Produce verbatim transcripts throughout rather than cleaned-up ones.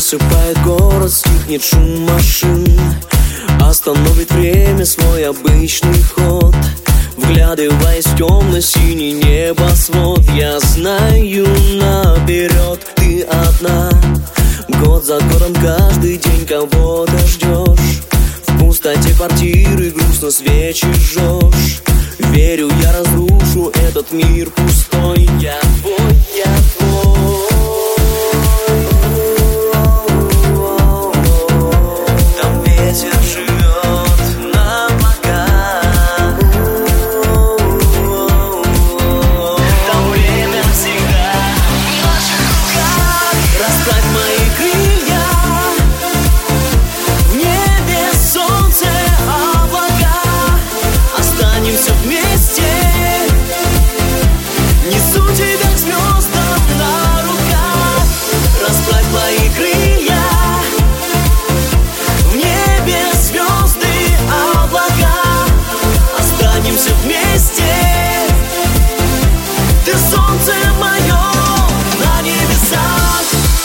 засыпает город, стихнет шум машин, остановит время свой обычный ход. Вглядываясь в темно-синий небосвод, я знаю наперед, ты одна. Год за годом каждый день кого-то ждешь. В пустоте квартиры грустно свечи жжешь. Верю, я разрушу этот мир пустой. Я твой, я твой. Там ветер живет на облаках. Там время всегда в наших руках. Расправь мои крылья, в небе солнце, облака. Останемся вместе, несу тебя к звездам на руках. Расправь мои крылья, в небе звезды, облака. Останемся вместе, ты солнце мое на небесах.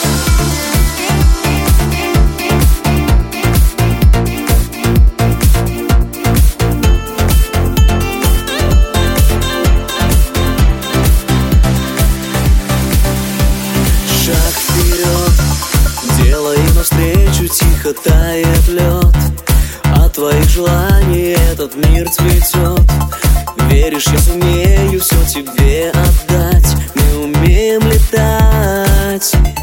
Шаг вперед, делай навстречу, тихо тает лед. От твоих желаний этот мир цветет. Веришь, я сумею все тебе отдать. Мы умеем летать.